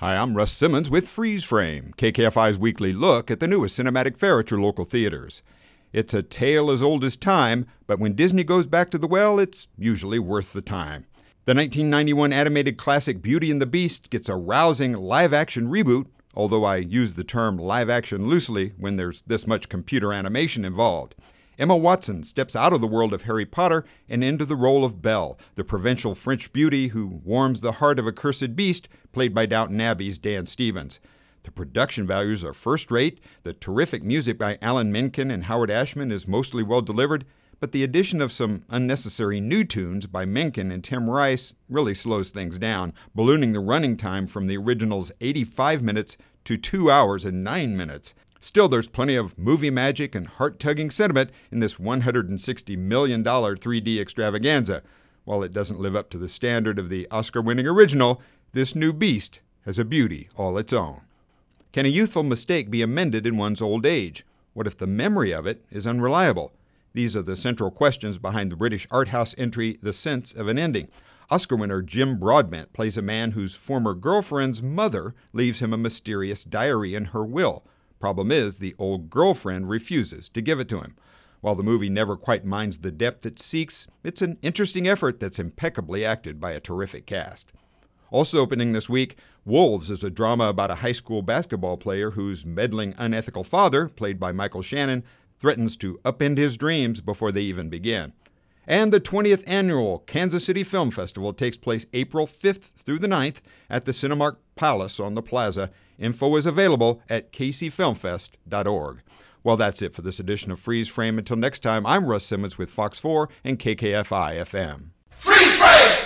Hi, I'm Russ Simmons with Freeze Frame, KKFI's weekly look at the newest cinematic fare at your local theaters. It's a tale as old as time, but when Disney goes back to the well, it's usually worth the time. The 1991 animated classic Beauty and the Beast gets a rousing live-action reboot, although I use the term live-action loosely when there's this much computer animation involved. Emma Watson steps out of the world of Harry Potter and into the role of Belle, the provincial French beauty who warms the heart of a cursed beast, played by Downton Abbey's Dan Stevens. The production values are first-rate, the terrific music by Alan Menken and Howard Ashman is mostly well-delivered, but the addition of some unnecessary new tunes by Menken and Tim Rice really slows things down, ballooning the running time from the original's 85 minutes to 2 hours and 9 minutes. Still, there's plenty of movie magic and heart-tugging sentiment in this $160 million 3D extravaganza. While it doesn't live up to the standard of the Oscar-winning original, this new beast has a beauty all its own. Can a youthful mistake be amended in one's old age? What if the memory of it is unreliable? These are the central questions behind the British art house entry The Sense of an Ending. Oscar winner Jim Broadbent plays a man whose former girlfriend's mother leaves him a mysterious diary in her will. Problem is, the old girlfriend refuses to give it to him. While the movie never quite minds the depth it seeks, it's an interesting effort that's impeccably acted by a terrific cast. Also opening this week, Wolves is a drama about a high school basketball player whose meddling, unethical father, played by Michael Shannon, threatens to upend his dreams before they even begin. And the 20th annual Kansas City Film Festival takes place April 5th through the 9th at the Cinemark Palace on the Plaza. Info is available at kcfilmfest.org. Well, that's it for this edition of Freeze Frame. Until next time, I'm Russ Simmons with Fox 4 and KKFI FM. Freeze Frame!